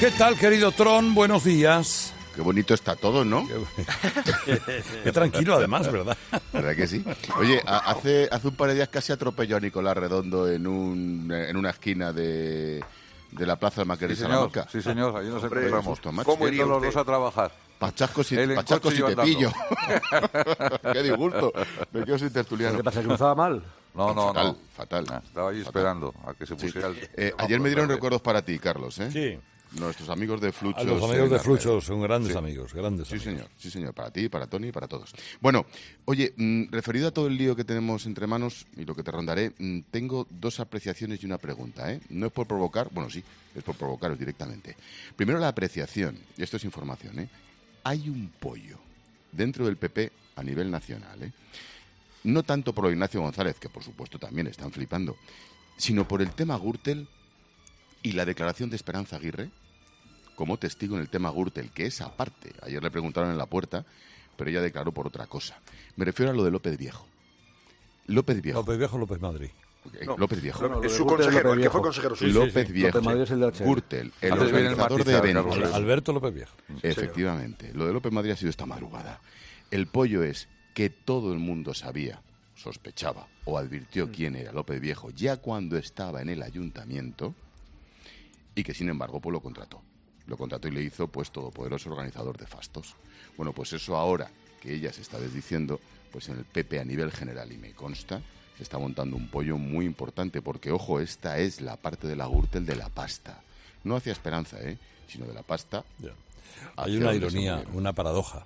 ¿Qué tal, querido Tron? Buenos días. Qué bonito está todo, ¿no? Qué tranquilo, además, ¿verdad? ¿Verdad que sí? Oye, hace un par de días casi atropelló a Nicolás Redondo en una esquina de la Plaza de Maquería de Salamanca. Sí, señor, ahí nos encontramos. ¿Cómo irían los dos a trabajar? Pachascos y te pillo. Qué disgusto. Me quedo sin tertuliano. ¿Qué pasa, que cruzaba mal? No. Fatal. Estaba ahí esperando a que se pusiera ayer me dieron recuerdos para ti, Carlos, ¿eh? Sí. Nuestros amigos de Fluchos. Los amigos de Fluchos son grandes amigos, grandes amigos. Sí, señor. Para ti, para Tony y para todos. Bueno, oye, referido a todo el lío que tenemos entre manos y lo que te rondaré, tengo dos apreciaciones y una pregunta, ¿eh? No es por provocar, bueno, sí, es por provocaros directamente. Primero la apreciación, y esto es información, ¿eh? Hay un pollo dentro del PP a nivel nacional, ¿eh? No tanto por Ignacio González, que por supuesto también están flipando, sino por el tema Gürtel y la declaración de Esperanza Aguirre como testigo en el tema Gürtel, que es aparte. Ayer le preguntaron en la puerta, pero ella declaró por otra cosa. Me refiero a lo de López Viejo. López Viejo, López Madrid. No, López Viejo. Es su consejero, el que fue consejero suyo. López Viejo, López Madrid es el de HL. Gürtel, el organizador de eventos. Alberto López Viejo. Efectivamente. Lo de López Madrid ha sido esta madrugada. El pollo es que todo el mundo sabía, sospechaba o advirtió quién era López Viejo ya cuando estaba en el ayuntamiento y que sin embargo pues lo contrató y le hizo pues todopoderoso organizador de fastos. Bueno, pues eso ahora que ella se está desdiciendo, pues en el PP a nivel general, y me consta, se está montando un pollo muy importante porque, ojo, esta es la parte de la Gürtel de la pasta, no hacia Esperanza, sino de la pasta. Ya. Hay una ironía, una paradoja.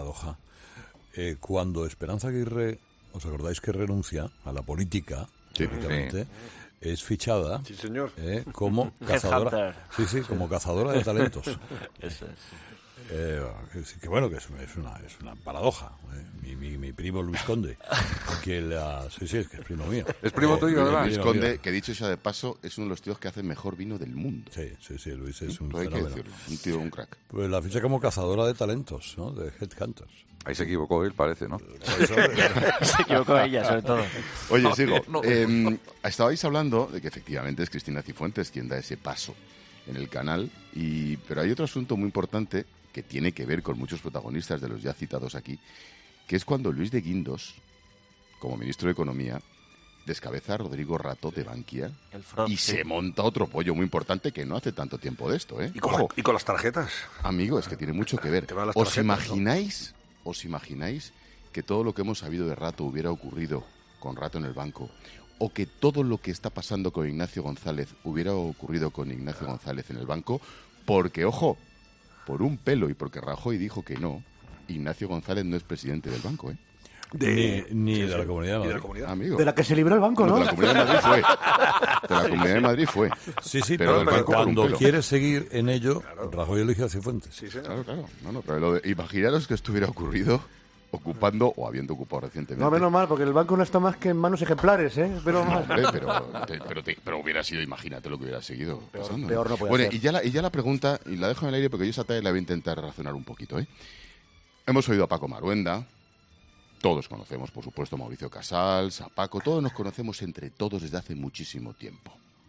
Cuando Esperanza Aguirre, ¿os acordáis que renuncia a la política? Típicamente, es fichada, sí, señor, como cazadora, como cazadora de talentos. Eso es. Que bueno, que es una paradoja. Mi primo Luis Conde, es que es primo mío. Es primo tuyo, ¿verdad? Luis Conde, que dicho sea de paso, es uno de los tíos que hace mejor vino del mundo. Sí, Luis es un hay que fenómeno. decirlo, un tío, un crack. Pues la ficha como cazadora de talentos, ¿no? De headhunters. Ahí se equivocó él, parece, ¿no? Se equivocó ella, sobre todo. Oye, sigo. Estabais hablando de que efectivamente es Cristina Cifuentes quien da ese paso en el canal, pero hay otro asunto muy importante que tiene que ver con muchos protagonistas de los ya citados aquí, que es cuando Luis de Guindos, como ministro de Economía, descabeza a Rodrigo Rato de Bankia se monta otro pollo muy importante que no hace tanto tiempo de esto, ¿eh? ¿Y con las tarjetas? Amigo, es que tiene mucho que ver. ¿Os imagináis que todo lo que hemos sabido de Rato hubiera ocurrido con Rato en el banco? ¿O que todo lo que está pasando con Ignacio González hubiera ocurrido con Ignacio González en el banco? Porque, ojo, por un pelo y porque Rajoy dijo que no, Ignacio González no es presidente del banco, ¿eh? Ni de la Comunidad de Madrid. Amigo. De la que se libró el banco, ¿no? De la Comunidad de Madrid fue. De la Comunidad de Madrid fue. Sí, pero cuando quieres seguir en ello, Rajoy eligió a Cifuentes. Sí, claro. No, pero imaginaros que esto hubiera ocurrido ocupando o habiendo ocupado recientemente. No, menos mal, porque el banco no está más que en manos ejemplares, ¿eh? Pero hubiera sido, imagínate lo que hubiera seguido pasando. Peor no puede bueno, ser. y ya la pregunta, y la dejo en el aire porque yo esa tarde la voy a intentar razonar un poquito, ¿eh? Hemos oído a Paco Maruenda, todos conocemos, por supuesto, a Mauricio Casals, a Paco, todos nos conocemos entre todos desde hace muchísimo tiempo.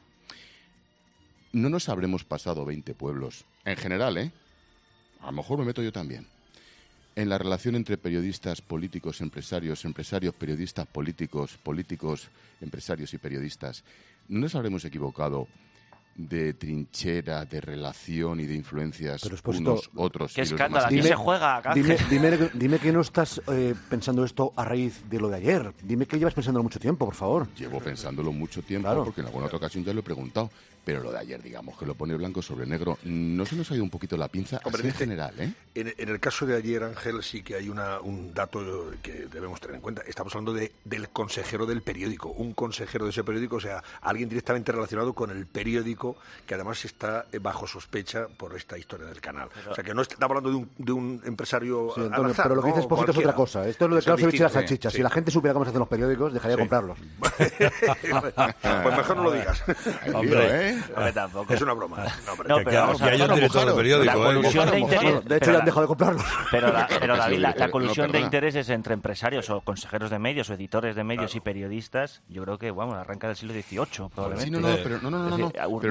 No nos habremos pasado 20 pueblos, en general, ¿eh? A lo mejor me meto yo también. En la relación entre periodistas, políticos, empresarios, periodistas, políticos, empresarios y periodistas, ¿no nos habremos equivocado de trinchera, de relación y de influencias unos, otros? ¿Qué escándalo? Aquí se juega, dime que no estás pensando esto a raíz de lo de ayer. Dime que llevas pensándolo mucho tiempo, por favor. Llevo pensándolo mucho tiempo, claro, porque en alguna otra ocasión ya lo he preguntado. Pero lo de ayer, digamos, que lo pone blanco sobre negro, ¿no se nos ha ido un poquito la pinza? Hombre, así en general, ¿eh? En el caso de ayer, Ángel, sí que hay un dato que debemos tener en cuenta. Estamos hablando del consejero del periódico, un consejero de ese periódico, o sea, alguien directamente relacionado con el periódico, que además está bajo sospecha por esta historia del canal. Pero, o sea, que no estamos hablando de un empresario sí, Antonio, pero lo que dices poquito es otra cosa. Esto es lo de Clausewitz y las salchichas. Sí. Si la gente supiera cómo se hacen los periódicos, dejaría de comprarlos. Pues mejor no lo digas. Hombre, Hombre, tampoco. Es una broma. No, pero vamos a ver, hay un director de periódico. La colusión de intereses. De hecho, ya han dejado de comprarlos. Pero David, la colusión de intereses entre empresarios o consejeros de medios o editores de medios y periodistas, yo creo que, vamos, arranca del siglo XVIII, probablemente. Sí, pero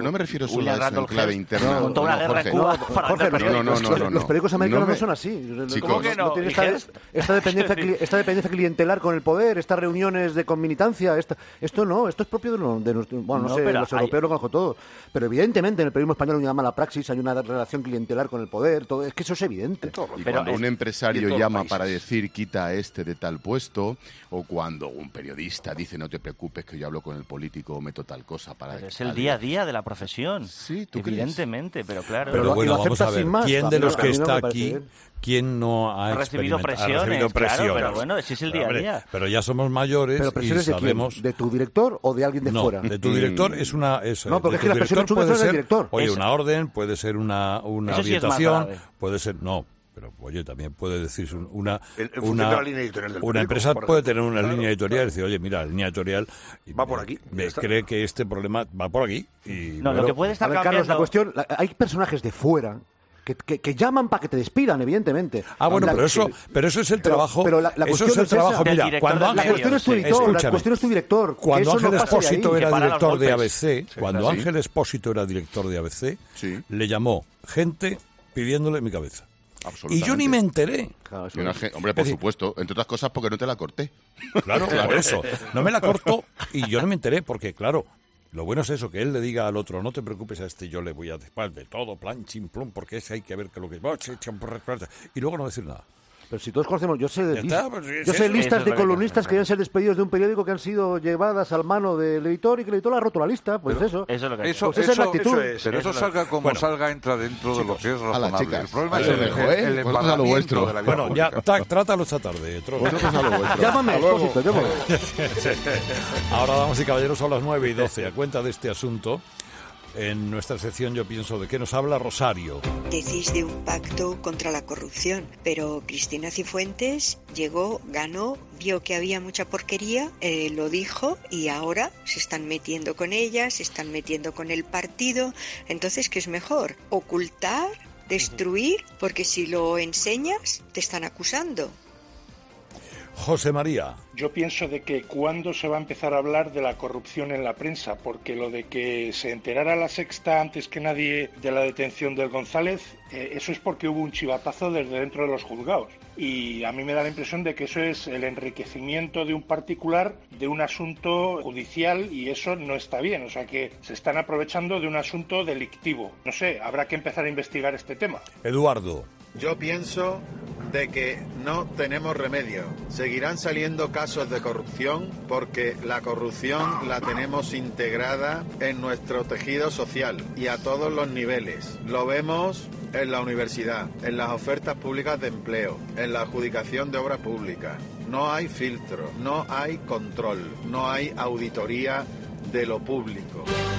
no me refiero solo William a eso en Randolph clave Hearst interna. montó una guerra en Jorge. Cuba para Jorge, interpretar. los periódicos americanos No no son así. Chicos, ¿Cómo que no? tienen ¿Y Hearst? esta dependencia clientelar con el poder, estas reuniones de conmilitancia, esto no, esto es propio de nuestro, bueno, no No, sé, pero los hay- europeos lo conozco todo, pero evidentemente en el periodismo español hay una mala praxis, hay una relación clientelar con el poder, todo, es que eso es evidente. Y Pero cuando es- un y en empresario todos los llama países. para decir quita a este de tal puesto, o cuando un periodista dice no te preocupes que yo hablo con el político o meto tal cosa para... Pero es el día a día de la profesión. Sí, ¿tú crees? Evidentemente, pero claro. Pero Pero lo- y bueno, lo vamos a aceptas ver, sin más, ¿quién a de mí los no- que a mí no está me parece aquí, bien. quién no ha recibido experimentado- presiones, claro, pero bueno, ese es el día a Hombre, día. pero ya somos mayores Pero y presiones de quién, sabemos... de tu director o de alguien de no, fuera. de tu director es una... No, porque de es que tu las presiones director chungas puede son del ser, director. Oye, Eso- una orden, puede ser una Eso sí es más orientación, grave. puede ser... No, pero oye, también puede decirse una... En función de la línea editorial del una periódico, empresa por puede ejemplo. tener una Claro. línea editorial y decir, oye, mira, la línea editorial... Va por aquí, ya está. cree que este problema va por aquí. Y, No, bueno, lo que puede A estar ver, Carlos, la cambiando... cuestión, hay personajes de fuera que llaman para que te despidan, evidentemente. Ah, bueno, La- pero eso, sí. pero eso es el Pero- trabajo. pero la eso cuestión es el no es esa. trabajo. Del Mira, director cuando del La Ángel, cuestión es tu Sí. editor, la escúchame, cuestión es tu director. que cuando eso no Ángel pasa de ahí. Expósito Que era para los director de golpes. ABC, cuando sí. Ángel Expósito era director de ABC, Sí. le llamó gente pidiéndole mi cabeza. Y Absolutamente. yo ni me enteré. Claro, eso Y una es. hombre, por Es decir- supuesto, entre otras cosas porque no te la corté. Claro, por eso. No me la cortó y yo no me enteré porque, claro, lo bueno es eso, que él le diga al otro, no te preocupes a este, yo le voy a después de todo, plan, chim, plum, porque ese hay que ver que lo que... Y luego no decir nada. Pero si todos conocemos, yo sé de Ya está, pues, es yo sé eso. listas Eso es de lo que columnistas pasa. que deben ser despedidos de un periódico que han sido llevadas al mano del editor y que el editor ha roto la lista, pues eso. Eso es lo que hay. Eso, Pues esa es la eso- actitud. Pero eso salga como Bueno. salga, entra dentro de lo que es a las razonable. chicas, El problema a es lo el, mejor, el vosotros a lo embarramiento vuestro. de la vida Bueno, ya, pública. trátalo esta tarde, Tro. Vosotros a lo vuestro. Llámame, Hasta luego. Expósito, llámame. Ahora, damas y caballeros, son las 9:12. A cuenta de este asunto, en nuestra sección Yo Pienso, ¿de qué nos habla Rosario? Decís de un pacto contra la corrupción, pero Cristina Cifuentes llegó, ganó, vio que había mucha porquería, lo dijo y ahora se están metiendo con ella, se están metiendo con el partido. Entonces, ¿qué es mejor? ¿Ocultar? ¿Destruir? Porque si lo enseñas, te están acusando. José María. Yo pienso de que cuándo se va a empezar a hablar de la corrupción en la prensa, porque lo de que se enterara la Sexta antes que nadie de la detención del González, eso es porque hubo un chivatazo desde dentro de los juzgados. Y a mí me da la impresión de que eso es el enriquecimiento de un particular de un asunto judicial y eso no está bien. O sea que se están aprovechando de un asunto delictivo. No sé, habrá que empezar a investigar este tema. Eduardo. Yo pienso de que no tenemos remedio. Seguirán saliendo casos de corrupción porque la corrupción la tenemos integrada en nuestro tejido social y a todos los niveles. Lo vemos en la universidad, en las ofertas públicas de empleo, en la adjudicación de obra pública. No hay filtro, no hay control, no hay auditoría de lo público.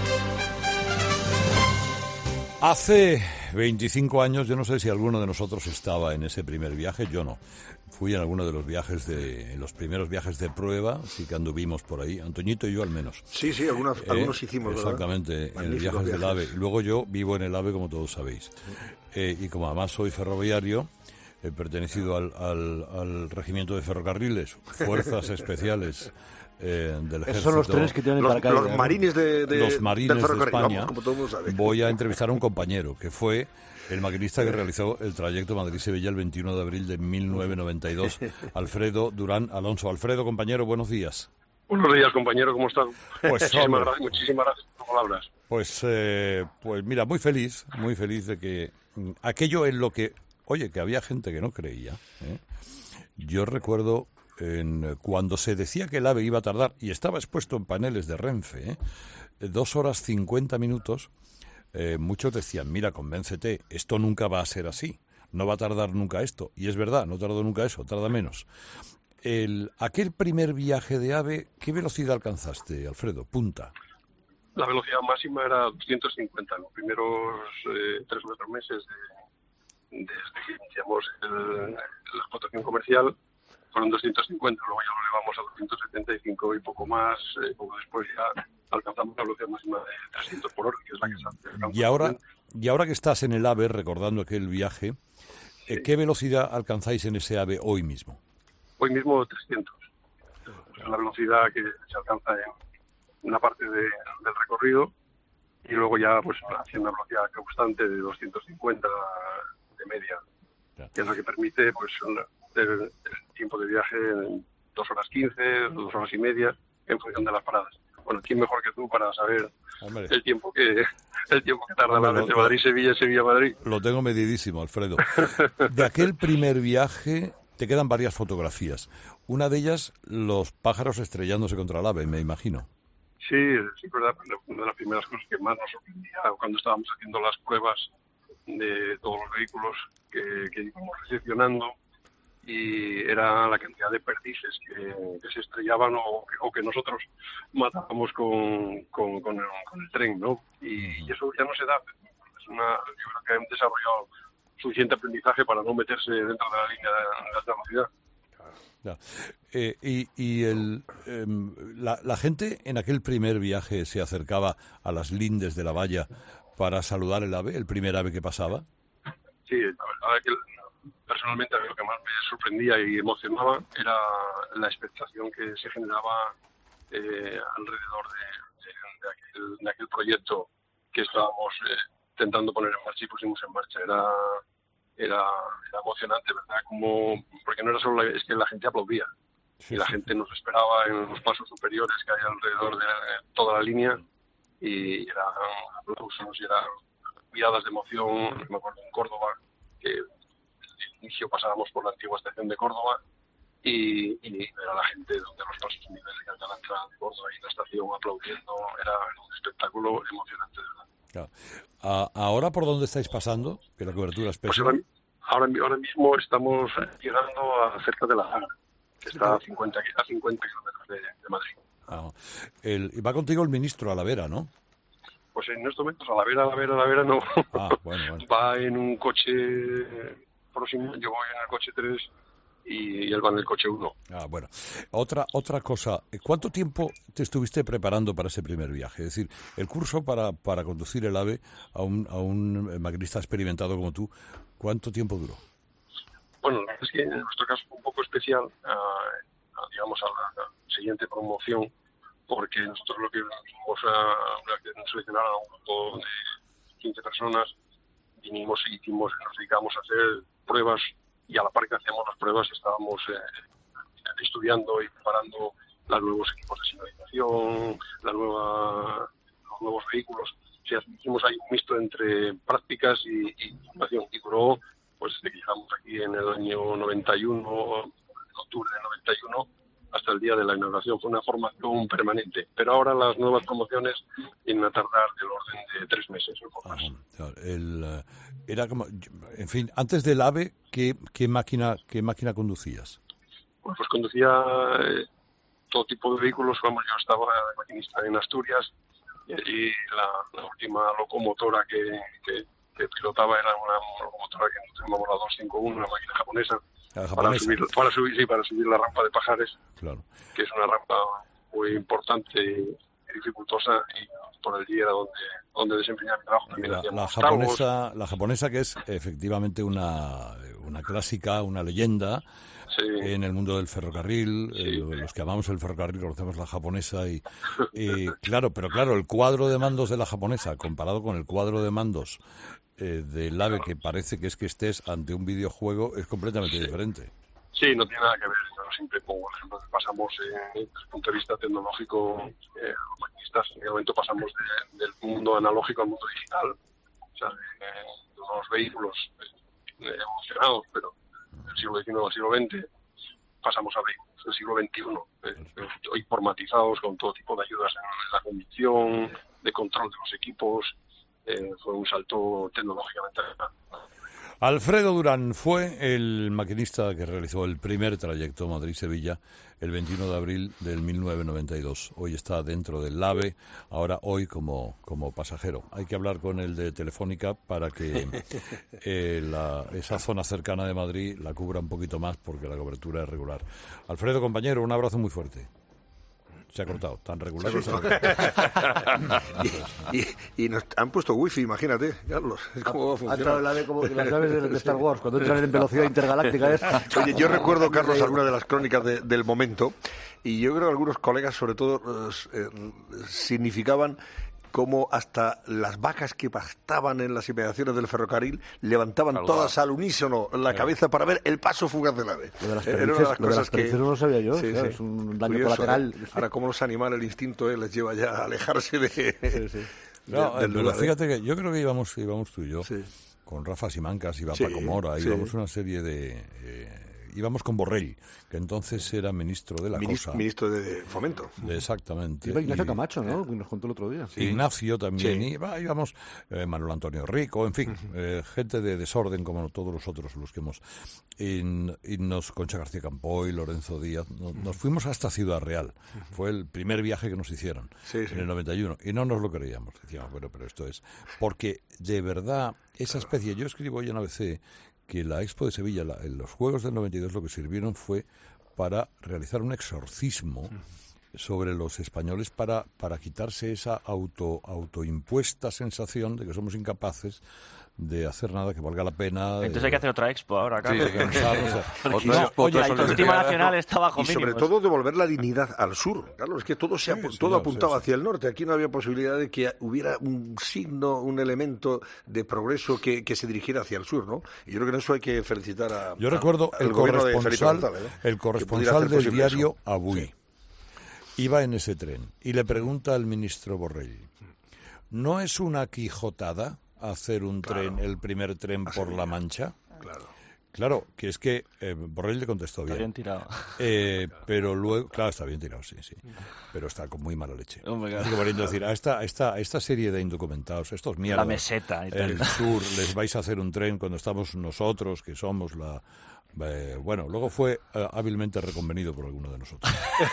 Hace 25 años, yo no sé si alguno de nosotros estaba en ese primer viaje, yo no. Fui en alguno de los viajes en los primeros viajes de prueba, sí que anduvimos por ahí, Antoñito y yo al menos. Sí, algunos hicimos, ¿verdad? Exactamente, en el Magníficos viaje del viajes. AVE. Luego yo vivo en el AVE, como todos sabéis. Y como además soy ferroviario, he pertenecido al regimiento de ferrocarriles, fuerzas especiales del ejército. Esos son los trenes que tienen Los paracaídas. marines Los marines del de ferrocarril, España. vamos, como todo el mundo sabe. Voy a entrevistar a un compañero que fue el maquinista que realizó el trayecto Madrid-Sevilla el 21 de abril de 1992, Alfredo Durán Alonso. Alfredo, compañero, buenos días. Buenos días, compañero, ¿cómo están? Pues, hombre, Muchísimas gracias por tus palabras. pues mira, muy feliz de que aquello en lo que, oye, que había gente que no creía. Yo recuerdo cuando se decía que el AVE iba a tardar, y estaba expuesto en paneles de Renfe, 2 horas 50 minutos, muchos decían, mira, convéncete, esto nunca va a ser así, no va a tardar nunca esto. Y es verdad, no tardó nunca eso, tarda menos. Aquel primer viaje de AVE, ¿qué velocidad alcanzaste, Alfredo? Punta. La velocidad máxima era 250 en los primeros 3 o 4 meses desde que iniciamos la explotación comercial. Fueron 250, luego ya lo elevamos a 275 y poco más. Poco después ya alcanzamos la velocidad máxima de 300 por hora, que es la que se alcanza. Y ahora que estás en el AVE, recordando aquel viaje, Sí. ¿qué velocidad alcanzáis en ese AVE hoy mismo? Hoy mismo 300. Es la velocidad que se alcanza en una parte del recorrido y luego ya pues haciendo una velocidad constante de 250 de media, que es lo que permite pues el tiempo de viaje en 2 horas 15, 2 horas y media, en función de las paradas. Bueno, ¿quién mejor que tú para saber el tiempo que tarda la de Madrid-Sevilla y Sevilla-Madrid? Lo tengo medidísimo, Alfredo. De aquel primer viaje te quedan varias fotografías. Una de ellas, los pájaros estrellándose contra el AVE, me imagino. Sí, es verdad. Una de las primeras cosas que más nos sorprendía cuando estábamos haciendo las pruebas de todos los vehículos que íbamos recepcionando, y era la cantidad de perdices que se estrellaban o que nosotros matábamos con el tren, ¿no? Y eso ya no se da. Yo creo que han desarrollado suficiente aprendizaje para no meterse dentro de la línea de alta velocidad. La gente en aquel primer viaje se acercaba a las lindes de la valla para saludar el ave, el primer ave que pasaba. Sí, la verdad es que personalmente a mí lo que más me sorprendía y emocionaba era la expectación que se generaba alrededor de aquel proyecto que estábamos intentando poner en marcha y pusimos en marcha. Era emocionante, ¿verdad? Porque no era solo es que la gente aplaudía, y la gente nos esperaba en los pasos superiores que hay alrededor de toda la línea, y eran aplausos y eran miradas de emoción. Me acuerdo en Córdoba que al inicio pasábamos por la antigua estación de Córdoba y era la gente donde los pasos niveles que hasta la entrada de Córdoba y la estación aplaudiendo. Era un espectáculo emocionante, de verdad. Claro. ¿Ahora por dónde estáis pasando? Que la cobertura es pésima. Pues ahora mismo estamos llegando a cerca de La Zara, que está a 50 kilómetros de Madrid. Y va contigo el ministro Alavera, ¿no? Pues en estos momentos Alavera no. Bueno. Va en un coche próximo, yo voy en el coche 3 y él va en el coche 1. Bueno. Otra cosa, ¿cuánto tiempo te estuviste preparando para ese primer viaje? Es decir, el curso para conducir el AVE a un maquinista experimentado como tú, ¿cuánto tiempo duró? Bueno, la verdad es que en nuestro caso fue un poco especial, digamos, a la siguiente promoción, porque nosotros lo que vinimos a seleccionar a un grupo de 15 personas, nos dedicamos a hacer pruebas, y a la par que hacíamos las pruebas estábamos estudiando y preparando los nuevos equipos de señalización, los nuevos vehículos. O sea, hicimos ahí un mixto entre prácticas y innovación, y duró, pues desde que llegamos aquí en el año 91, en octubre del 91, hasta el día de la inauguración. Fue una formación permanente, pero ahora las nuevas promociones vienen a tardar del orden de 3 meses o poco más. Era como, en fin, antes del AVE, ¿qué máquina conducías? Pues conducía todo tipo de vehículos. Yo estaba de maquinista en Asturias, y allí la última locomotora que pilotaba era una locomotora que llamamos la 251, una máquina japonesa. Para subir la rampa de Pajares, claro, que es una rampa muy importante y dificultosa, y por allí era donde desempeñaba mi trabajo. También la japonesa, que es efectivamente una clásica, una leyenda. Sí. En el mundo del ferrocarril, los que amamos el ferrocarril conocemos la japonesa y claro, el cuadro de mandos de la japonesa comparado con el cuadro de mandos del AVE, que parece que estés ante un videojuego, es completamente diferente. Sí, no tiene nada que ver. Yo siempre pongo el ejemplo que pasamos desde el punto de vista tecnológico, los maquinistas en el momento pasamos del mundo analógico al mundo digital. O sea, los vehículos evolucionados, pero del siglo XIX al siglo XX, pasamos a vehículos del siglo XXI, informatizados con todo tipo de ayudas en la conducción, de control de los equipos. Fue un salto tecnológicamente. Alfredo Durán fue el maquinista que realizó el primer trayecto Madrid-Sevilla el 21 de abril del 1992. Hoy está dentro del AVE, hoy como pasajero. Hay que hablar con el de Telefónica para que esa zona cercana de Madrid la cubra un poquito más, porque la cobertura es regular. Alfredo, compañero, un abrazo muy fuerte. Se ha cortado, tan regular. Y nos han puesto wifi, imagínate, Carlos. ¿Cómo va a funcionar? La de como las naves de Star Wars, cuando entran en velocidad intergaláctica. Oye, yo recuerdo, Carlos, algunas de las crónicas del momento, y yo creo que algunos colegas, sobre todo, significaban cómo hasta las vacas que pastaban en las inmediaciones del ferrocarril levantaban todas al unísono la cabeza para ver el paso fugaz del ave. Lo de las perdices no lo sabía yo, sí, claro, sí. es un daño Curioso, colateral. Ahora, cómo los animales, el instinto les lleva ya a alejarse del pero lugar, fíjate que yo creo que íbamos tú y yo, con Rafa Simancas, iba Paco Mora, íbamos una serie de... íbamos con Borrell, que entonces era ministro de la cosa. Ministro de Fomento. Exactamente. Iba Ignacio Camacho, ¿no? Que nos contó el otro día. Ignacio también, íbamos Manuel Antonio Rico, en fin, gente de desorden como todos los otros, los que hemos... Y Concha García Campoy, Lorenzo Díaz, nos fuimos hasta Ciudad Real. Fue el primer viaje que nos hicieron en el 91, y no nos lo creíamos. Decíamos, bueno, pero esto es... Porque, de verdad, esa especie... Yo escribo hoy en ABC... que la Expo de Sevilla, los Juegos del 92, lo que sirvieron fue para realizar un exorcismo sobre los españoles para quitarse esa autoimpuesta sensación de que somos incapaces de hacer nada que valga la pena. Entonces hay que hacer otra expo ahora, claro. Oye, la autoestima nacional está bajo mínimos. Y sobre todo devolver la dignidad al sur. Claro, es que todo apuntaba hacia el norte. Aquí no había posibilidad de que hubiera un signo, un elemento de progreso que se dirigiera hacia el sur, ¿no? Y yo creo que en eso hay que felicitar a... Yo recuerdo el corresponsal del diario Avui. Iba en ese tren y le pregunta al ministro Borrell, ¿no es una quijotada hacer un tren, el primer tren por La Mancha? Claro, que es que Borrell le contestó bien. Está bien tirado. Pero luego, claro, está bien tirado, sí. Pero está con muy mala leche. Queriendo decir, a esta serie de indocumentados, estos mierdas, la meseta y tal. El sur, les vais a hacer un tren cuando estamos nosotros, que somos la... bueno, luego fue hábilmente reconvenido por alguno de nosotros.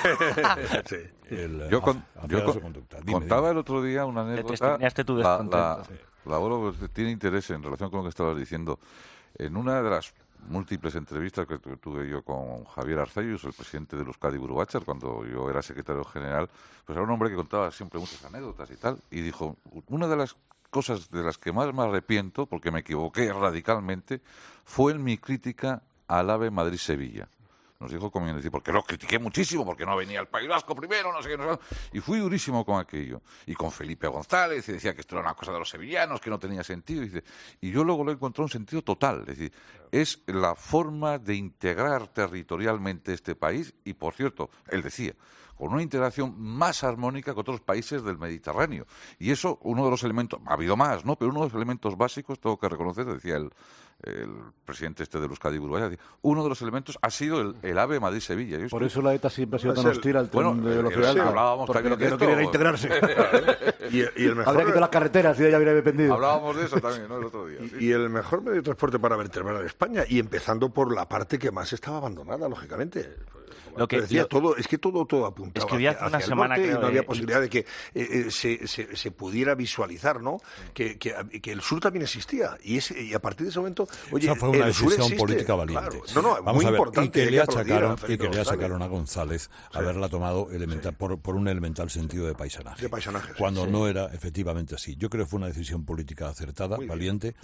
Yo contaba el otro día una anécdota. La abuelo tiene interés en relación con lo que estabas diciendo. En una de las múltiples entrevistas que tuve yo con Javier Arzayus, el presidente de Euskadi Burubatzar, cuando yo era secretario general, pues era un hombre que contaba siempre muchas anécdotas y tal, y dijo, una de las cosas de las que más me arrepiento, porque me equivoqué radicalmente, fue en mi crítica al AVE Madrid-Sevilla. Nos dijo como decir, porque lo critiqué muchísimo, porque no venía el País Vasco primero, no sé qué, no sé, y fui durísimo con aquello. Y con Felipe González, y decía que esto era una cosa de los sevillanos, que no tenía sentido. Y yo luego lo encontré un sentido total. Es decir, es la forma de integrar territorialmente este país, y por cierto, él decía, con una integración más armónica que otros países del Mediterráneo. Y eso, uno de los elementos, ha habido más, ¿no? Pero uno de los elementos básicos, tengo que reconocer, decía el presidente de Euskadi Burubatzar, uno de los elementos ha sido el AVE Madrid-Sevilla. Por eso la ETA siempre ha sido tan hostil al tren de velocidad. Hablábamos porque también lo que no quería era integrarse. y el mejor... Habría quitado las carreteras y ella habría dependido. Hablábamos de eso también, ¿no? El otro día. Y el mejor medio de transporte para vertebrar de España, y empezando por la parte que más estaba abandonada, lógicamente. Lo que decía, todo apuntaba hacia una el semana, norte, creo, y no había posibilidad de que se pudiera visualizar, ¿no? Que el sur también existía, y a partir de ese momento, oye, esa fue una decisión política valiente. Claro. Vamos muy a ver, importante, y que le achacaron a González haberla tomado por un elemental sentido de paisanaje. Cuando no era efectivamente así. Yo creo que fue una decisión política acertada, valiente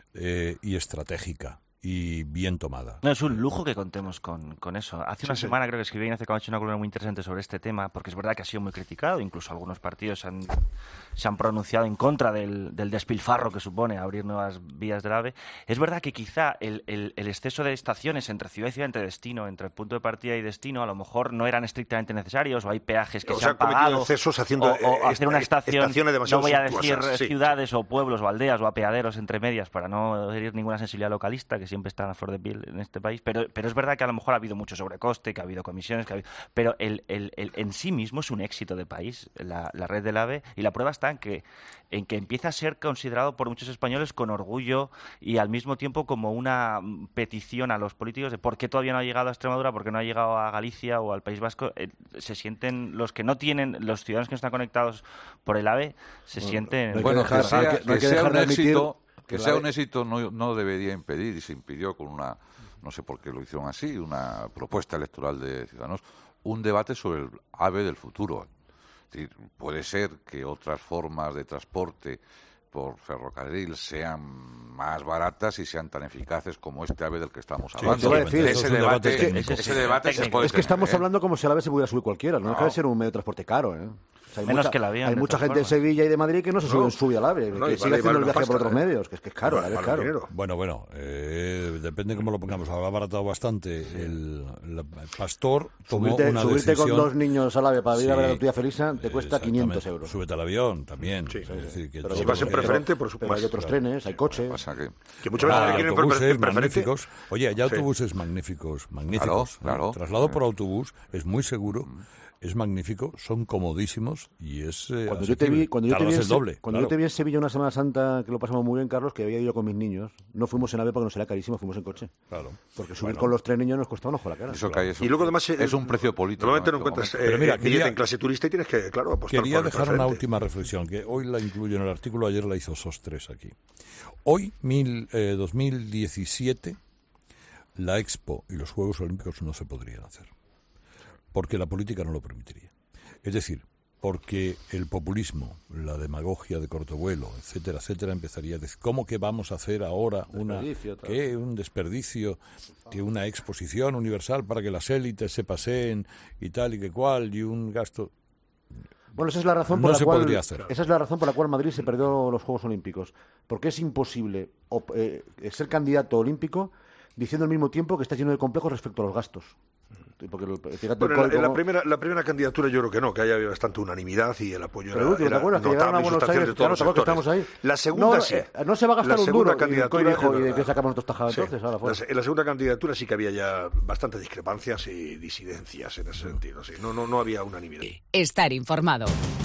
y estratégica. Y bien tomada. No, es un lujo que contemos con eso. Hace una semana creo que escribí Ignacio Camacho una columna muy interesante sobre este tema, porque es verdad que ha sido muy criticado, incluso algunos partidos se han pronunciado en contra del despilfarro que supone abrir nuevas vías del AVE. Es verdad que quizá el exceso de estaciones entre ciudad y ciudad, entre destino, entre punto de partida y destino, a lo mejor no eran estrictamente necesarios, o hay peajes que se han pagado, o hacer una estación, no voy a decir ciudades o pueblos o aldeas o apeaderos entre medias para no herir ninguna sensibilidad localista, que siempre están a flor de piel en este país, pero es verdad que a lo mejor ha habido mucho sobrecoste, que ha habido comisiones, pero el en sí mismo es un éxito de país, la red del AVE, y la prueba está en que empieza a ser considerado por muchos españoles con orgullo y al mismo tiempo como una petición a los políticos de por qué todavía no ha llegado a Extremadura, por qué no ha llegado a Galicia o al País Vasco. Se sienten los que no tienen, los ciudadanos que no están conectados por el AVE, se sienten... Bueno, que sea un éxito... Que sea un éxito no debería impedir, y se impidió con una, no sé por qué lo hicieron así, una propuesta electoral de Ciudadanos, un debate sobre el AVE del futuro. Es decir, puede ser que otras formas de transporte por ferrocarril sean más baratas y sean tan eficaces como este AVE del que estamos hablando. Ese debate se puede es que estamos hablando como si el AVE se pudiera subir cualquiera, no deja de ser un medio de transporte caro, ¿eh? O sea, menos que el avión. Hay mucha gente en Sevilla y de Madrid que no se sube al AVE, que sigue haciendo el viaje por otros medios, que es caro, el AVE es caro. Bueno, depende cómo lo pongamos. Habrá abaratado bastante. El pastor tomó una decisión. Subirte con 2 niños al AVE para ir a ver a tu tía Felisa te cuesta 500 euros. Súbete al avión también. Sí. Es decir, que pero si vas en preferente, por supuesto. Hay otros trenes, hay coches. Que muchas veces quieren autobuses magníficos. Oye, hay autobuses magníficos. Claro. Traslado por autobús es muy seguro. Es magnífico, son comodísimos y es cuando yo te vi doble. Yo te vi en Sevilla una Semana Santa que lo pasamos muy bien, Carlos, que había ido con mis niños, no fuimos en AVE porque nos era carísimo, fuimos en coche. Claro. Porque subir con los 3 niños nos costaba un ojo la cara. Y luego además es un precio político. Normalmente no encuentras billete en clase turista y tienes que, apostar. Quería dejar una última reflexión, que hoy la incluyo en el artículo, ayer la hizo SOS3 aquí. Hoy, 2017, la Expo y los Juegos Olímpicos no se podrían hacer, porque la política no lo permitiría. Es decir, porque el populismo, la demagogia de corto vuelo, etcétera, empezaría a decir, ¿cómo que vamos a hacer ahora un desperdicio, que una exposición universal para que las élites se paseen y tal y que cual, y un gasto? Bueno, esa es la razón por la cual Madrid se perdió los Juegos Olímpicos, porque es imposible ser candidato olímpico diciendo al mismo tiempo que está lleno de complejos respecto a los gastos. Porque, fíjate, la primera candidatura yo creo que no, que haya bastante unanimidad y el apoyo era ¿te acuerdas que llegaron a Buenos Aires de todos los sectores? Que estamos ahí? La segunda sí. No se va a gastar un duro. ¿Y de qué sacamos nosotros tajada entonces? En la segunda candidatura sí que había ya bastantes discrepancias y disidencias en ese sentido. Sí. No había unanimidad. Estar informado.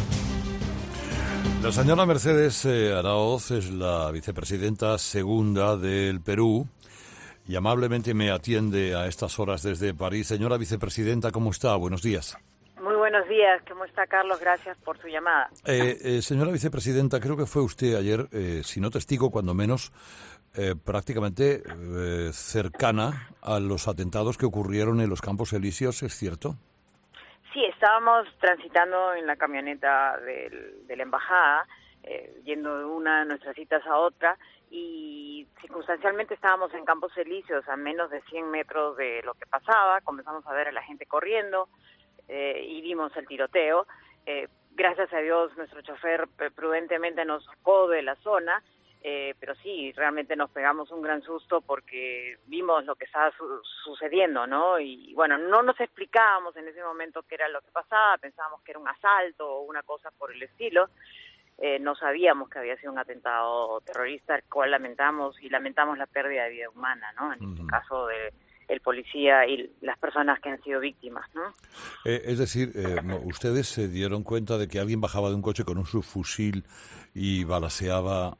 La señora Mercedes Araoz es la vicepresidenta segunda del Perú. Y amablemente me atiende a estas horas desde París. Señora vicepresidenta, ¿cómo está? Buenos días. Muy buenos días. ¿Cómo está, Carlos? Gracias por su llamada. Señora vicepresidenta, creo que fue usted ayer, si no testigo, cuando menos, prácticamente cercana a los atentados que ocurrieron en los Campos Elíseos, ¿es cierto? Sí, estábamos transitando en la camioneta de la embajada, yendo de una de nuestras citas a otra, y circunstancialmente estábamos en Campos Elíseos a menos de 100 metros de lo que pasaba. Comenzamos a ver a la gente corriendo y vimos el tiroteo. Gracias a Dios nuestro chofer prudentemente nos sacó de la zona, pero sí, realmente nos pegamos un gran susto porque vimos lo que estaba sucediendo, ¿no? Y bueno, no nos explicábamos en ese momento qué era lo que pasaba, pensábamos que era un asalto o una cosa por el estilo. No sabíamos que había sido un atentado terrorista, el cual lamentamos la pérdida de vida humana, ¿no? En este caso el policía y las personas que han sido víctimas, ¿no? Es decir, ustedes se dieron cuenta de que alguien bajaba de un coche con un subfusil y balaceaba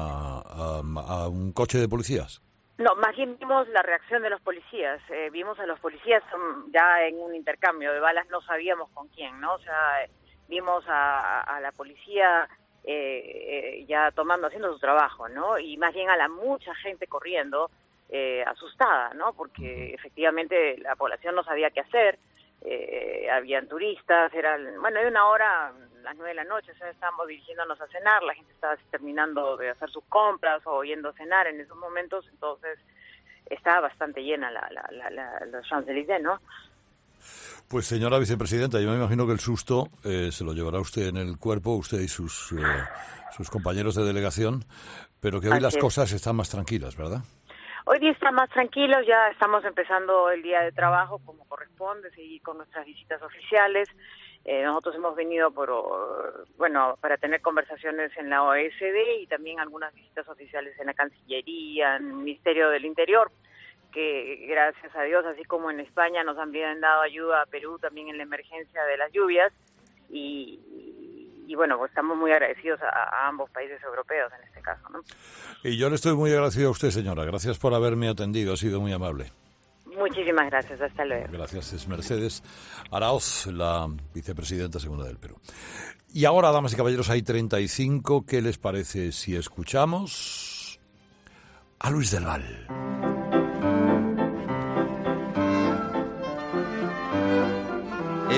a un coche de policías. No, más bien vimos la reacción de los policías. Vimos a los policías ya en un intercambio de balas, no sabíamos con quién, ¿no? O sea, vimos a la policía ya haciendo su trabajo, ¿no? Y más bien a la mucha gente corriendo, asustada, ¿no? Porque efectivamente la población no sabía qué hacer, habían turistas, era una hora, las 9 de la noche, o sea, estábamos dirigiéndonos a cenar, la gente estaba terminando de hacer sus compras o yendo a cenar en esos momentos, entonces estaba bastante llena los Champs-Élysées, ¿no? Pues señora vicepresidenta, yo me imagino que el susto se lo llevará usted en el cuerpo, usted y sus compañeros de delegación, pero que hoy las cosas están más tranquilas, ¿verdad? Hoy día están más tranquilos, ya estamos empezando el día de trabajo como corresponde, seguir con nuestras visitas oficiales. Nosotros hemos venido para tener conversaciones en la OSD y también algunas visitas oficiales en la Cancillería, en el Ministerio del Interior, que gracias a Dios, así como en España, nos han dado ayuda a Perú también en la emergencia de las lluvias y bueno, pues estamos muy agradecidos a ambos países europeos en este caso, ¿no? Y yo le estoy muy agradecido a usted, señora. Gracias por haberme atendido, ha sido muy amable. Muchísimas gracias, hasta luego. Gracias, es Mercedes Araoz, la vicepresidenta segunda del Perú. Y ahora, damas y caballeros, hay 35. ¿Qué les parece si escuchamos a Luis del Val? If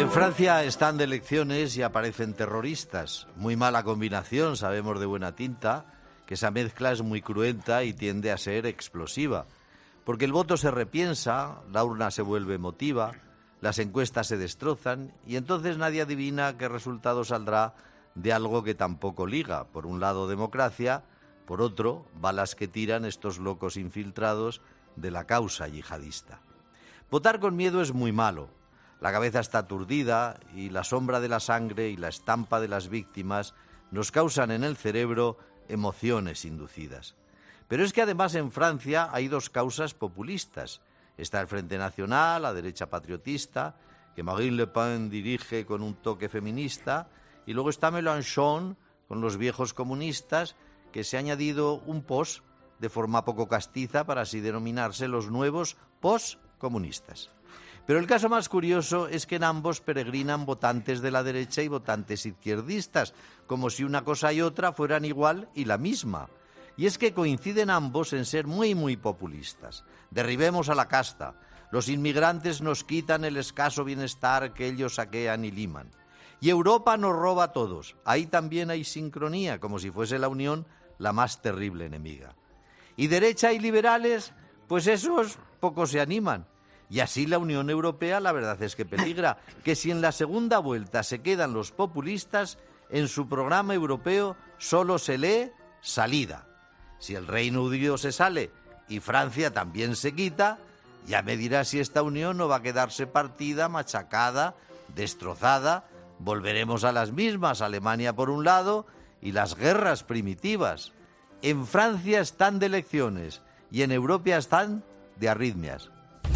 En Francia están de elecciones y aparecen terroristas. Muy mala combinación, sabemos de buena tinta, que esa mezcla es muy cruenta y tiende a ser explosiva. Porque el voto se repiensa, la urna se vuelve emotiva, las encuestas se destrozan y entonces nadie adivina qué resultado saldrá de algo que tampoco liga. Por un lado democracia, por otro balas que tiran estos locos infiltrados de la causa yihadista. Votar con miedo es muy malo. La cabeza está aturdida y la sombra de la sangre y la estampa de las víctimas nos causan en el cerebro emociones inducidas. Pero es que además en Francia hay dos causas populistas. Está el Frente Nacional, la derecha patriotista, que Marine Le Pen dirige con un toque feminista, y luego está Mélenchon con los viejos comunistas, que se ha añadido un pos de forma poco castiza para así denominarse los nuevos poscomunistas. Pero el caso más curioso es que en ambos peregrinan votantes de la derecha y votantes izquierdistas, como si una cosa y otra fueran igual y la misma. Y es que coinciden ambos en ser muy populistas. Derribemos a la casta. Los inmigrantes nos quitan el escaso bienestar que ellos saquean y liman. Y Europa nos roba a todos. Ahí también hay sincronía, como si fuese la Unión la más terrible enemiga. Y derecha y liberales, pues esos pocos se animan. Y así la Unión Europea la verdad es que peligra, que si en la segunda vuelta se quedan los populistas, en su programa europeo solo se lee salida. Si el Reino Unido se sale y Francia también se quita, ya me dirá si esta unión no va a quedarse partida, machacada, destrozada. Volveremos a las mismas, Alemania por un lado y las guerras primitivas. En Francia están de elecciones y en Europa están de arritmias.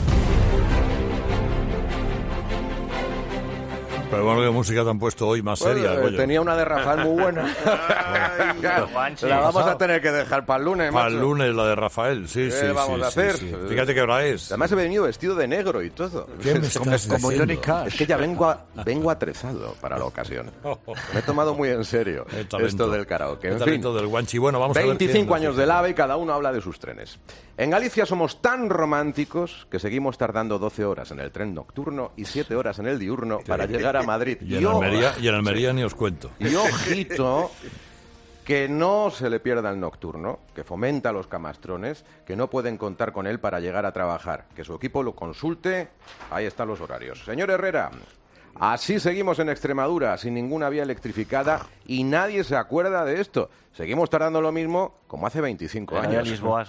Pero bueno, ¿qué música te han puesto hoy más seria? Tenía una de Rafael muy buena. La vamos a tener que dejar para el lunes, Para el lunes, la de Rafael, sí. ¿Qué vamos a hacer? Sí. Fíjate qué hora es. Además he venido vestido de negro y todo. ¿Qué me estás como Johnny Cash. Es que ya vengo atrezado para la ocasión. Me he tomado muy en serio esto del karaoke. En fin, del guanchi. Bueno, vamos 25 años del AVE y cada uno habla de sus trenes. En Galicia somos tan románticos que seguimos tardando 12 horas en el tren nocturno y 7 horas en el diurno para llegar a Madrid. Y en Almería ni os cuento. Y ojito, que no se le pierda el nocturno, que fomenta a los camastrones, que no pueden contar con él para llegar a trabajar. Que su equipo lo consulte, ahí están los horarios. Señor Herrera, así seguimos en Extremadura, sin ninguna vía electrificada y nadie se acuerda de esto. Seguimos tardando lo mismo como hace 25 años.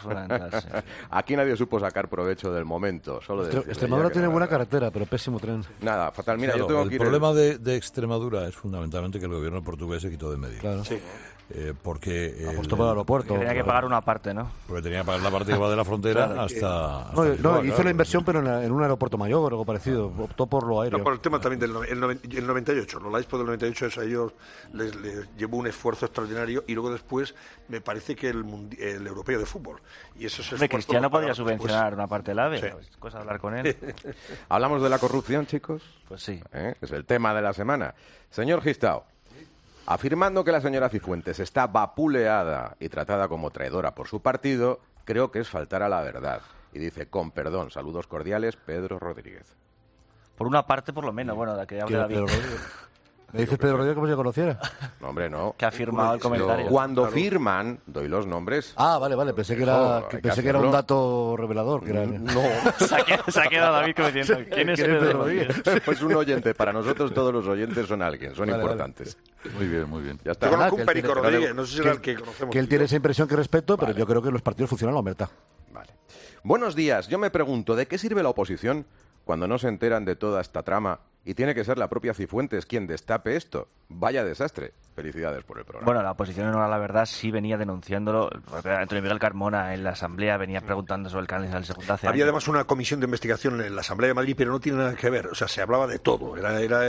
Aquí nadie supo sacar provecho del momento. Solo Extremadura tiene buena carretera, pero pésimo tren. Nada, fatal. Mira, claro, yo tengo que ir... El problema de Extremadura es fundamentalmente que el gobierno portugués se quitó de medio. Claro. Sí. Porque apostó por el aeropuerto. Tenía que pagar una parte, ¿no? Porque tenía que pagar la parte que va de la frontera hasta hizo la inversión, pero en un aeropuerto mayor o algo parecido. Optó por lo aéreo. No, por el tema también del 98. Lo Expo del 98 es a ellos les llevó un esfuerzo extraordinario y luego después me parece que el europeo de fútbol. Y eso es Cristiano podría subvencionar una parte del AVE. Sí. Es cosa de hablar con él. ¿Hablamos de la corrupción, chicos? Pues sí. Es el tema de la semana. Señor Gistao, afirmando que la señora Cifuentes está vapuleada y tratada como traidora por su partido, creo que es faltar a la verdad. Y dice, con perdón, saludos cordiales, Pedro Rodríguez. Por una parte, por lo menos, bueno, de que hable David. ¿Me dices Pedro Rodríguez como si conociera? No, hombre, no. Que ha firmado el comentario. Cuando firman, doy los nombres. Ah, vale, pensé que era un dato revelador. Que era... No. Se ha quedado David cometiendo. ¿Quién es Pedro Rodríguez? Pues un oyente. Para nosotros todos los oyentes son alguien, son importantes. Vale. Muy bien. Ya está. Yo conozco un Perico Rodríguez, no sé si era el que conocemos. Que él tiene esa impresión que respeto, pero yo creo que los partidos funcionan a la verdad. Vale. Buenos días. Yo me pregunto, ¿de qué sirve la oposición cuando no se enteran de toda esta trama? Y tiene que ser la propia Cifuentes quien destape esto. Vaya desastre. Felicidades por el programa. Bueno, la oposición en hora la verdad sí venía denunciándolo. Antonio Miguel Carmona en la Asamblea venía preguntando sobre el canal de segunda. Había además una comisión de investigación en la Asamblea de Madrid, pero no tiene nada que ver. O sea, se hablaba de todo. Era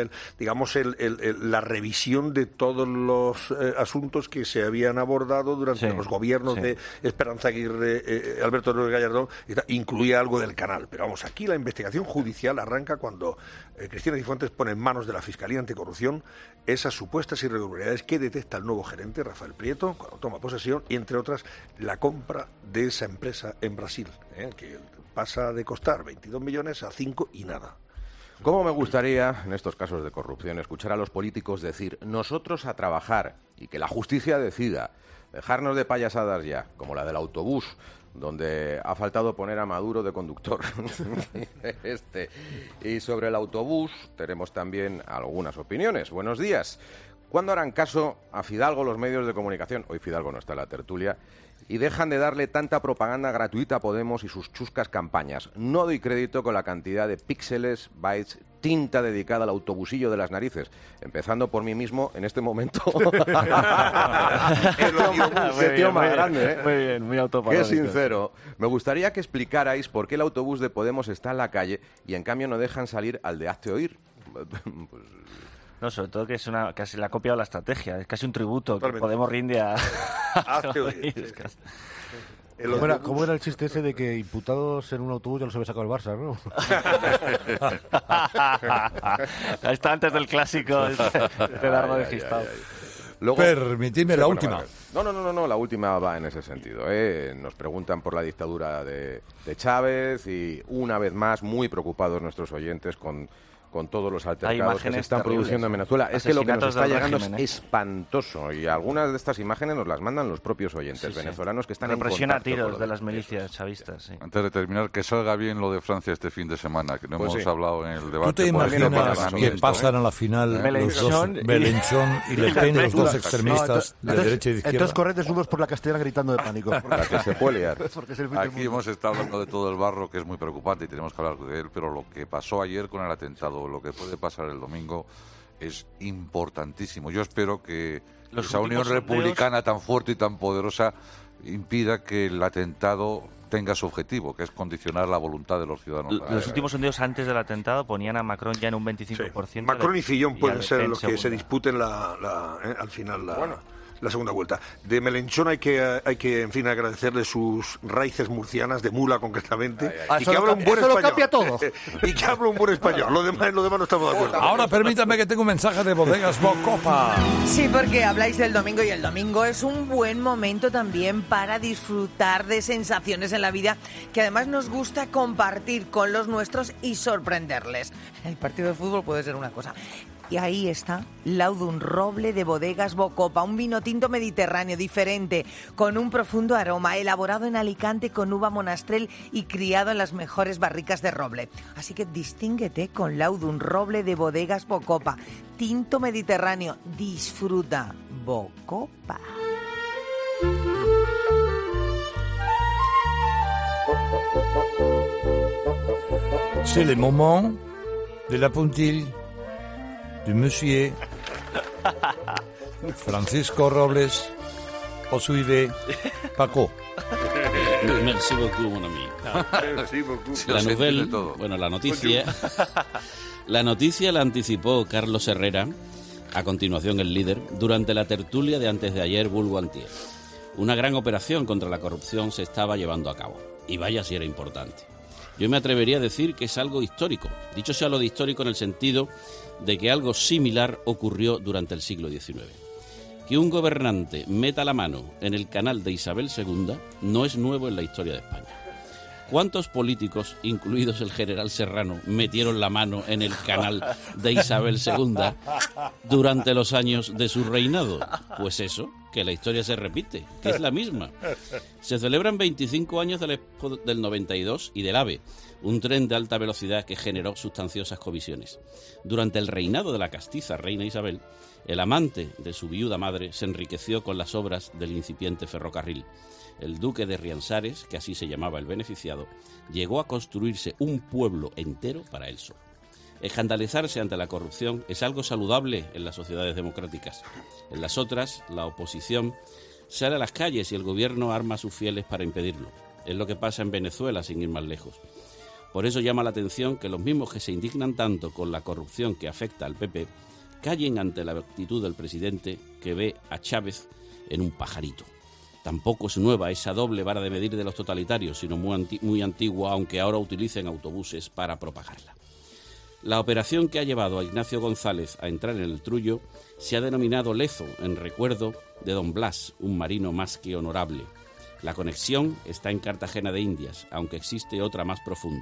la revisión de todos los asuntos que se habían abordado durante los gobiernos de Esperanza Aguirre, Alberto Núñez Gallardón. Incluía algo del canal. Pero vamos, aquí la investigación judicial arranca cuando Cristina Cifuentes pone en manos de la Fiscalía Anticorrupción esas supuestas irregularidades que detecta el nuevo gerente, Rafael Prieto, cuando toma posesión, y entre otras, la compra de esa empresa en Brasil, que pasa de costar 22 millones a 5 y nada. ¿Cómo me gustaría, en estos casos de corrupción, escuchar a los políticos decir nosotros a trabajar y que la justicia decida, dejarnos de payasadas ya, como la del autobús, donde ha faltado poner a Maduro de conductor. Y sobre el autobús tenemos también algunas opiniones. Buenos días. ¿Cuándo harán caso a Fidalgo los medios de comunicación? Hoy Fidalgo no está en la tertulia. Y dejan de darle tanta propaganda gratuita a Podemos y sus chuscas campañas. No doy crédito con la cantidad de píxeles, bytes, tinta dedicada al autobusillo de las narices. Empezando por mí mismo en este momento. Qué tío más grande, ¿eh? Muy bien, muy autoparódico. Qué sincero. Me gustaría que explicarais por qué el autobús de Podemos está en la calle y en cambio no dejan salir al de Hazte Oír. Pues... No, sobre todo que es casi le ha copiado la estrategia, es casi un tributo que Podemos rinde a... Hazte Oír. ¿Cómo era el chiste ese de que imputados en un autobús ya los había sacado el Barça, no? Está antes del clásico de largo de Gistao. Luego, permitidme la última. No, la última va en ese sentido. Nos preguntan por la dictadura de Chávez y una vez más muy preocupados nuestros oyentes con todos los altercados que se están produciendo en Venezuela. Es que lo que nos está llegando es espantoso y algunas de estas imágenes nos las mandan los propios oyentes venezolanos que están en contacto a tiros de las milicias chavistas. Sí. Antes de terminar, que salga bien lo de Francia este fin de semana, que no hemos hablado en el debate. ¿Tú te imaginas que pasan a la final Mélenchon y Le Pen, los dos extremistas de derecha y de izquierda? Entonces corred desnudos por la Castellana gritando de pánico. Para que se puede liar. Aquí hemos estado hablando de todo el barro, que es muy preocupante y tenemos que hablar de él, pero lo que pasó ayer con el atentado, lo que puede pasar el domingo es importantísimo. Yo espero que esa unión republicana tan fuerte y tan poderosa impida que el atentado tenga su objetivo, que es condicionar la voluntad de los ciudadanos. Los últimos sondeos antes del atentado ponían a Macron ya en un 25%. Sí. Macron y Fillon pueden ser los que se disputen al final la segunda vuelta. De Mélenchon hay que en fin, agradecerle sus raíces murcianas, de mula concretamente, y que habla un buen español. Todo. Y que habla un buen español. Lo demás no estamos de acuerdo. Ahora permítame que tenga un mensaje de Bodegas Bocopa. Sí, porque habláis del domingo y el domingo es un buen momento también para disfrutar de sensaciones en la vida que además nos gusta compartir con los nuestros y sorprenderles. El partido de fútbol puede ser una cosa. Y ahí está, Laudun Roble de Bodegas Bocopa, un vino tinto mediterráneo diferente, con un profundo aroma, elaborado en Alicante con uva monastrell y criado en las mejores barricas de roble. Así que distínguete con Laudun Roble de Bodegas Bocopa, tinto mediterráneo, disfruta Bocopa. C'est le moment de la puntille de Monsieur Francisco Robles o suive Paco. Merci beaucoup, mon ami. La noticia la anticipó Carlos Herrera, a continuación el líder, durante la tertulia de antes de ayer, vulgo antier. Una gran operación contra la corrupción se estaba llevando a cabo, y vaya si era importante. Yo me atrevería a decir que es algo histórico, dicho sea lo de histórico en el sentido de que algo similar ocurrió durante el siglo XIX. Que un gobernante meta la mano en el canal de Isabel II no es nuevo en la historia de España. ¿Cuántos políticos, incluidos el general Serrano, metieron la mano en el canal de Isabel II durante los años de su reinado? Pues eso, que la historia se repite, que es la misma. Se celebran 25 años del Expo del 92 y del AVE, un tren de alta velocidad que generó sustanciosas comisiones. Durante el reinado de la castiza reina Isabel, el amante de su viuda madre se enriqueció con las obras del incipiente ferrocarril. El duque de Riansares, que así se llamaba el beneficiado, llegó a construirse un pueblo entero para él solo. Escandalizarse ante la corrupción es algo saludable en las sociedades democráticas. En las otras, la oposición sale a las calles y el gobierno arma a sus fieles para impedirlo. Es lo que pasa en Venezuela, sin ir más lejos. Por eso llama la atención que los mismos que se indignan tanto con la corrupción que afecta al PP callen ante la actitud del presidente que ve a Chávez en un pajarito. Tampoco es nueva esa doble vara de medir de los totalitarios, sino muy antigua, aunque ahora utilicen autobuses para propagarla. La operación que ha llevado a Ignacio González a entrar en el Trullo se ha denominado Lezo, en recuerdo de don Blas, un marino más que honorable. La conexión está en Cartagena de Indias, aunque existe otra más profunda.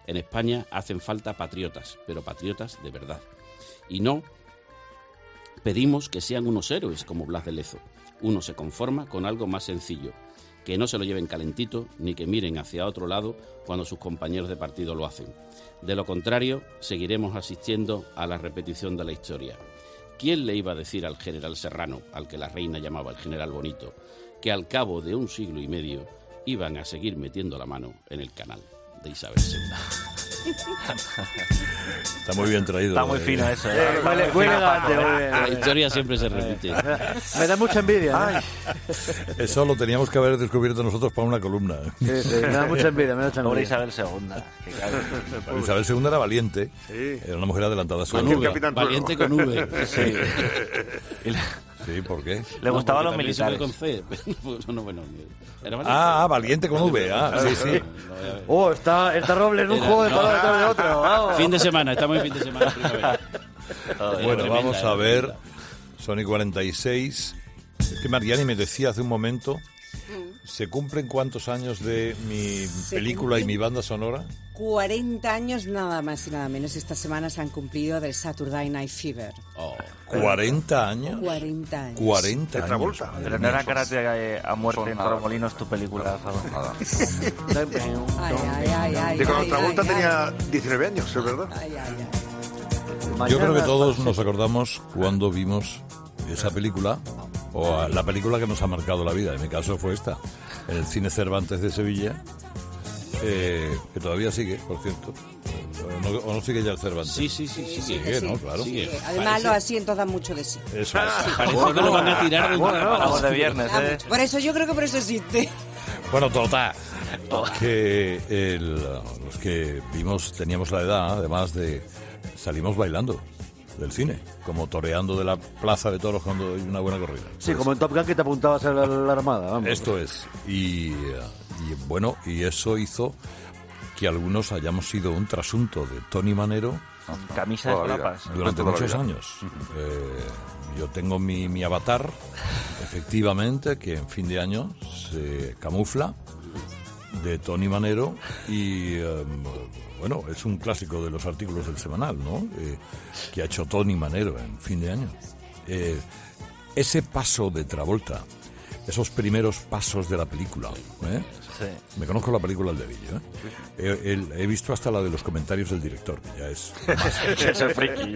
En España hacen falta patriotas, pero patriotas de verdad. Y no pedimos que sean unos héroes como Blas de Lezo. Uno se conforma con algo más sencillo, que no se lo lleven calentito ni que miren hacia otro lado cuando sus compañeros de partido lo hacen. De lo contrario, seguiremos asistiendo a la repetición de la historia. ¿Quién le iba a decir al general Serrano, al que la reina llamaba el general bonito, que al cabo de 1 siglo y medio iban a seguir metiendo la mano en el canal de Isabel II? Está muy bien traído. Está muy fino eso. Muy elegante, muy bien. La historia siempre se repite. Me da mucha envidia. Eso lo teníamos que haber descubierto nosotros para una columna. Sí, me da mucha envidia. Pobre Isabel II. Isabel II era valiente. Sí. Era una mujer adelantada a su época. Valiente con V. Sí. Sí, ¿por qué? Le gustaban los militares. Con C. Valiente con V. Sí. Está Robles en un juego de palabras detrás de otro. Vamos. Fin de semana, estamos en fin de semana primavera. Bueno, vamos a ver. Sony 46. Es que Mariani me decía hace un momento, ¿se cumplen cuántos años de mi película y mi banda sonora? 40 años nada más y nada menos. Esta semana se han cumplido del Saturday Night Fever. ¿40 años? 40 años. 40 años. Travolta. Pero no era Karate a muerte en Torremolinos tu película favorita. De cuando Travolta tenía 19 años, es verdad. Yo creo que todos nos acordamos cuando vimos esa película, o la película que nos ha marcado la vida. En mi caso fue esta, en el Cine Cervantes de Sevilla, que todavía sigue, por cierto. ¿O no sigue ya el Cervantes? Sí. Sigue, ¿no? Claro. Sigue. Además, los asientos dan mucho de sí. Eso es. Parece que lo van a tirar de un de viernes, Por eso, yo creo que por eso existe. Bueno, total. Que los que vimos, teníamos la edad, además de... Salimos bailando del cine, como toreando de la plaza de toros cuando hay una buena corrida. Sí, como en Top Gun que te apuntabas a la armada. Vamos. Esto es. Y bueno, y eso hizo que algunos hayamos sido un trasunto de Tony Manero. Camisa de solapas. Durante muchos años. Yo tengo mi avatar, efectivamente, que en fin de año se camufla, de Tony Manero, y bueno, es un clásico de los artículos del semanal, ¿no? Que ha hecho Tony Manero en fin de año. Ese paso de Travolta, esos primeros pasos de la película, Sí. Me conozco la película al dedillo, he visto hasta la de los comentarios del director, que ya es... Eso es friki.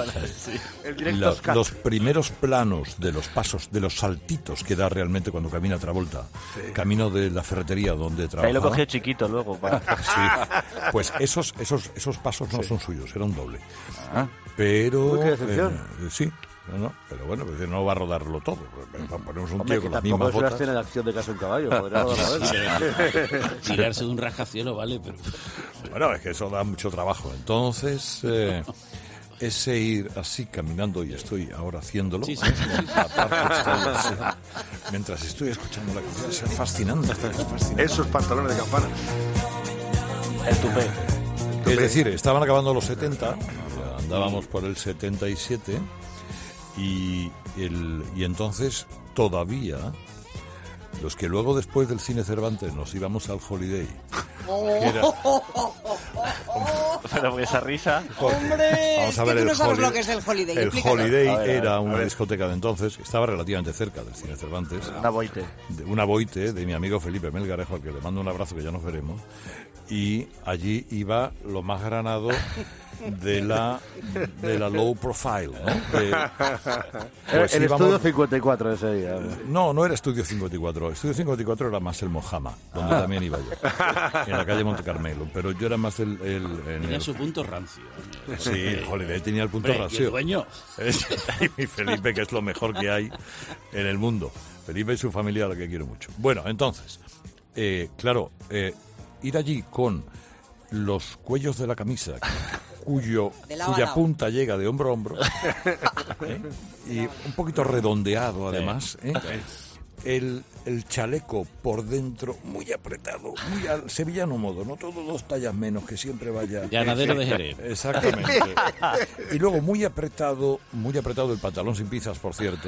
Los primeros planos de los pasos, de los saltitos que da realmente cuando camina Travolta, camino de la ferretería donde trabaja. Ahí lo cogió chiquito luego. Sí, pues esos pasos no son suyos, era un doble. Pero... ¿Qué decepción? Sí. No, pero bueno, pues no va a rodarlo todo. Ponemos un tío con las mismas botas. Es una escena de acción de Caso en Caballo. Tirarse de un rascacielos, vale, pero... Bueno, es que eso da mucho trabajo. Entonces, ese ir así caminando, y estoy ahora haciéndolo, mientras estoy escuchando la canción, es fascinante. Esos pantalones de campana. El tupé. Es decir, estaban acabando los 70, andábamos por el 77... Y entonces todavía los que luego después del Cine Cervantes nos íbamos al Holiday, pero esa risa, hombre, vamos a ver, tú no sabes lo que es el Holiday. El Holiday era una discoteca de entonces, estaba relativamente cerca del Cine Cervantes, una boite de mi amigo Felipe Melgarejo, al que le mando un abrazo, que ya nos veremos, y allí iba lo más granado de la low profile, ¿no? Pues el Estudio 54 ese día. No era Estudio 54. Estudio 54 era más el Mojama, donde también iba yo, en la calle Monte Carmelo. Pero yo era más tenía su punto rancio. Sí, el Holiday tenía el punto rancio. ¿Y el dueño? Y Felipe, que es lo mejor que hay en el mundo. Felipe y su familia, a la que quiero mucho. Bueno, entonces, claro, ir allí con los cuellos de la camisa, cuya punta llega de hombro a hombro, y un poquito redondeado además, el chaleco por dentro muy apretado, muy al sevillano modo, no todo 2 tallas menos, que siempre vaya... Ganadero de Jerez. Exactamente. Y luego muy apretado el pantalón sin pinzas, por cierto,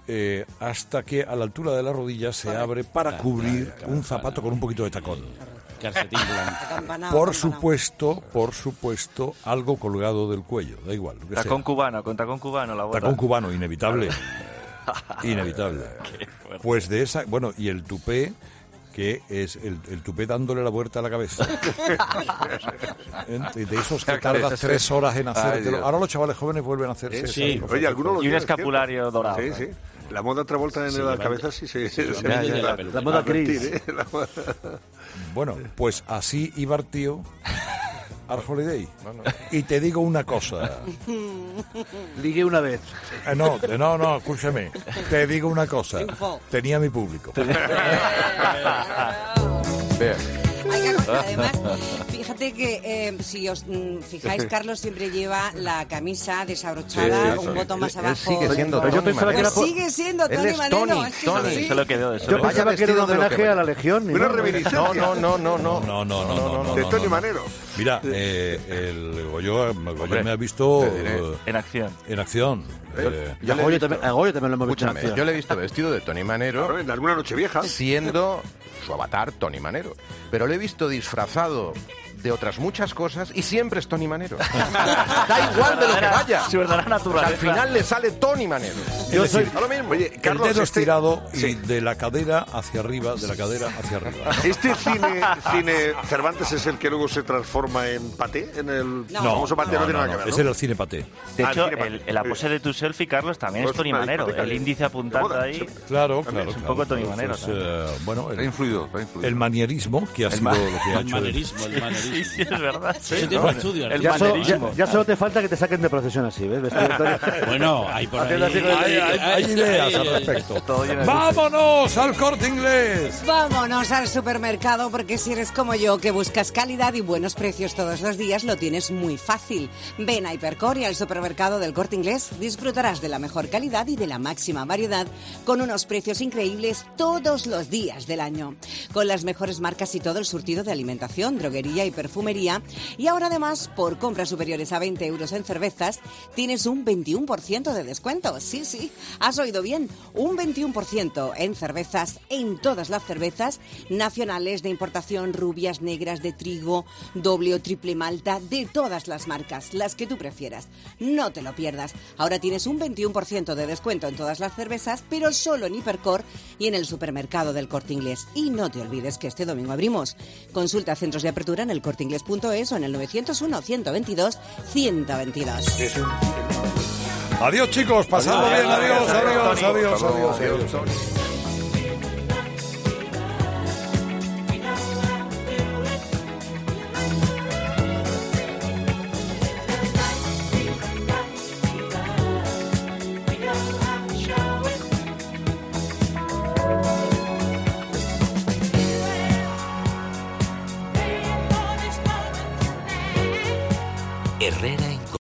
hasta que a la altura de la rodilla se abre para cubrir un zapato con un poquito de tacón. Calcetín blanco. Por supuesto, algo colgado del cuello, da igual. Tacón cubano, con tacón cubano la bota. Tacón cubano, inevitable. Inevitable. Pues de esa, bueno, y el tupé, que es el tupé dándole la vuelta a la cabeza. De esos que tardas 3 horas en hacértelo. Ahora los chavales jóvenes vuelven a hacerse. Sí. Oye, algunos y un escapulario dorado. Sí, sí. La moda Travolta en la cabeza sí se... La moda gris. Bueno, pues así iba el tío al Holiday. Y te digo una cosa. Ligué una vez. No, escúchame. Te digo una cosa. Tenía mi público. Además, fíjate que si os fijáis, Carlos siempre lleva la camisa desabrochada, un botón más abajo. Sigue siendo Tony Manero. Sigue siendo Tony Manero. Tony. Se lo quedó de eso. Yo pensaba que era un homenaje a la Legión. Una reminiscencia. No. De Tony Manero. Mira, el Goyo me ha visto en acción. En acción. A Goyo también lo hemos visto en acción. Yo le he visto vestido de Tony Manero. En alguna noche vieja. Siendo su avatar Tony Manero. Pero le he visto disfrazado de otras muchas cosas y siempre es Tony Manero. Da igual de lo que vaya. Su verdadera naturaleza. Al final le sale Tony Manero. Yo soy a lo mismo. Oye, Carlos, el dedo estirado y de la cadera hacia arriba, de la cadera hacia arriba. ¿Este cine Cervantes es el que luego se transforma en paté? En el famoso paté no tiene nada que ver, ¿no? Ese era el cine paté. De hecho, la pose de tu selfie, Carlos, también es Tony Manero. El índice apuntando ahí. Claro. Es un poco Tony Manero. Bueno, ha influido. El manierismo, que ha sido lo que ha hecho. El manierismo. Sí, es verdad. Eso tiene un estudio. El ya solo te falta que te saquen de procesión así, ¿ves? Bueno, hay por ahí. Hay ideas al respecto. ¡Vámonos al Corte Inglés! Vámonos al supermercado, porque si eres como yo, que buscas calidad y buenos precios todos los días, lo tienes muy fácil. Ven a Hipercor y al supermercado del Corte Inglés. Disfrutarás de la mejor calidad y de la máxima variedad, con unos precios increíbles todos los días del año. Con las mejores marcas y todo el surtido de alimentación, droguería y perfumería. Y ahora además, por compras superiores a 20 euros en cervezas, tienes un 21% de descuento. Sí, has oído bien, un 21% en cervezas, en todas las cervezas nacionales, de importación, rubias, negras, de trigo, doble o triple malta, de todas las marcas, las que tú prefieras. No te lo pierdas. Ahora tienes un 21% de descuento en todas las cervezas, pero solo en Hipercor y en el supermercado del Corte Inglés. Y no te olvides que este domingo abrimos. Consulta centros de apertura en elcorteinglés.es o en el 901 122 122. Adiós, chicos, pasando bien, adiós. Herrera en